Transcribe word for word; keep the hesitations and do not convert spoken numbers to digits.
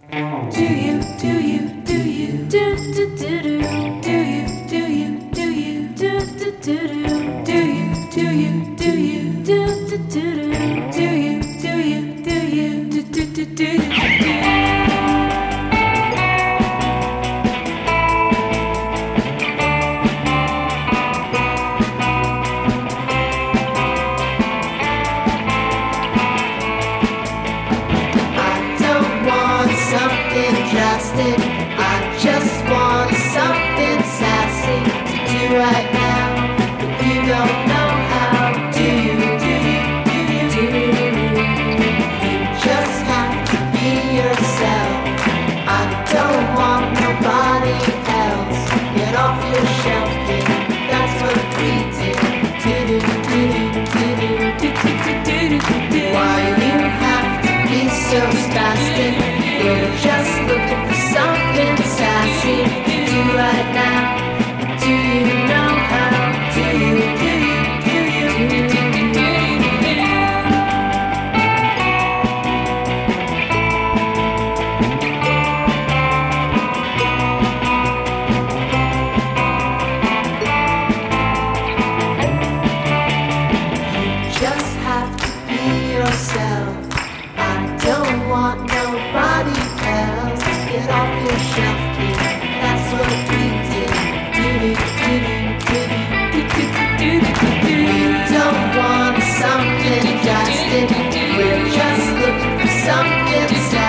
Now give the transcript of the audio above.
Do you, do you, do you, do do do do, do you, do you, do you, do do do do, do you, do you, do you, do do do do, do you, do you, do you, do do do do do. I just want something sassy to do right now, but you don't know how. Do you, do you, do you, do you? You just have to be yourself. I don't want nobody else. Get off your shelf, kid. That's what we did. Do do do do do do do do do. Why you have to be so spastic? We're just looking for something sassy to do right now. Do you know how? Do you, do you, do you, do you, do you, do you? You just have to be yourself. I don't want nobody else. Get off your shelf, kid. That's what we did. Do do do do do do do do do. We don't want something drastic. We're just looking for something sad.